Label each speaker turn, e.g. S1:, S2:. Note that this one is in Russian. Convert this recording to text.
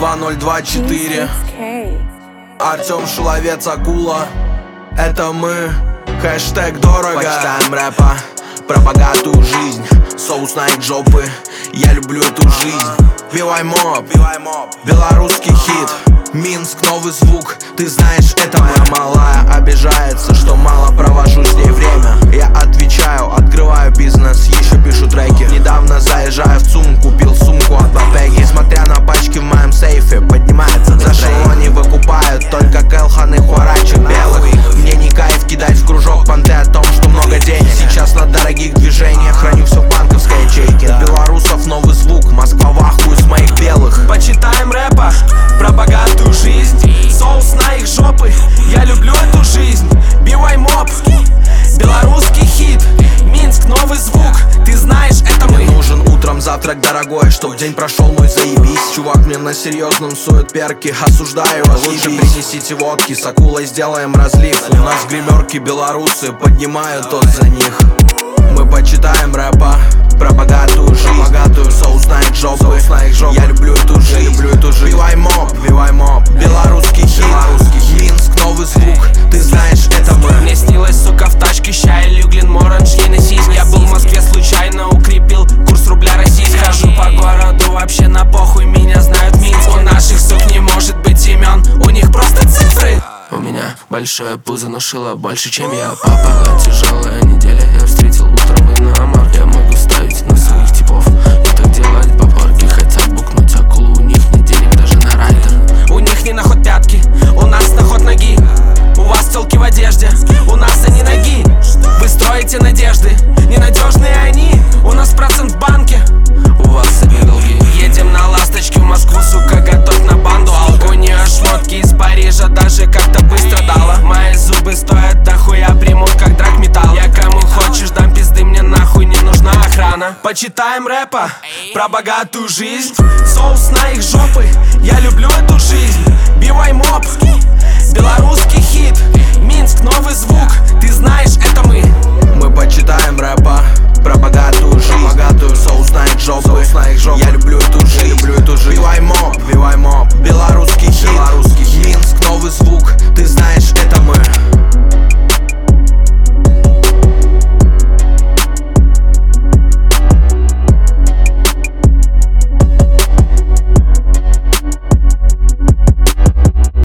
S1: 2024. Артем Шиловец, Акула. Это мы. Хэштег дорого. Почитаем рэпа про богатую жизнь. Соус на их жопы. Я люблю эту жизнь. Бивай моб, белорусский хит. Минск, новый звук, ты знаешь, это моя малая обижается, что мало провожу с ней время. Я отвечаю, открываю бизнес, еще пишу треки. Недавно заезжаю в ЦУМ, купил сумку от Бапеги. Смотря на пачки в моем сейфе, поднимается за шелони выкупают только Келхан и Хуарачек белых. Мне не кайф кидать в кружок понты о том, что много денег. Сейчас на дорогих движениях храню все в банковской ячейке. Белорусов новый звук, Москва в ахуе с моих белых.
S2: Почитаем рэпа про богатую жизнь. Соус на их жопы, я люблю эту жизнь. Бивай моб, белорусский хит. Минск, новый звук, ты знаешь, это мы.
S1: Мне нужен утром завтрак дорогой, чтоб день прошел мой заебись. Чувак мне на серьезном сует перки, осуждаю, лучше принесите водки. С Акулой сделаем разлив. У нас в гримерке белорусы поднимают тот за них. Мы почитаем рэпа про богатую жизнь. Богатую соус на их жопы. Я люблю эту жизнь. Бивай моб, белорусский хит. Минск, новый звук, ты знаешь, это мы.
S2: Мне снилось, сука, в тачке ща и Люглин, Моранж, Енисейск. Я был в Москве случайно, укрепил курс рубля российского. Хожу по городу, вообще на похуй, меня знают Минск. У наших сук не может быть имен, у них просто цифры. У меня большое пузо, но шило больше, чем я. Папа, тяжелая неделя, я встретил утром иномарк. Я могу ставить на своих типов и так делать попорки. Хотят букнуть акулу, у них нет денег даже на райдер. У них не на ход пятки, у нас на ход ноги. У вас телки в одежде, у нас они ноги. Вы строите надежды, ненадежные они. У нас процент в банке, у вас одни долги. Едем на ласточке в Москву, сука, готовь на банду. Алкония, шмотки из Парижа, даже как-то быстро дала. Мои зубы стоят дохуя, примут как драгметалл. Я кому хочешь дам пизды, мне нахуй не нужна охрана. Почитаем рэпа про богатую жизнь. Соус на их жопы, я люблю эту жизнь. Бивай моб, белорусский хит. Минск, новый звук, ты знаешь, это мы.
S1: Мы почитаем рэпа про богатую жизнь. Соус на их жопы. Я люблю эту жизнь. Бивай моб,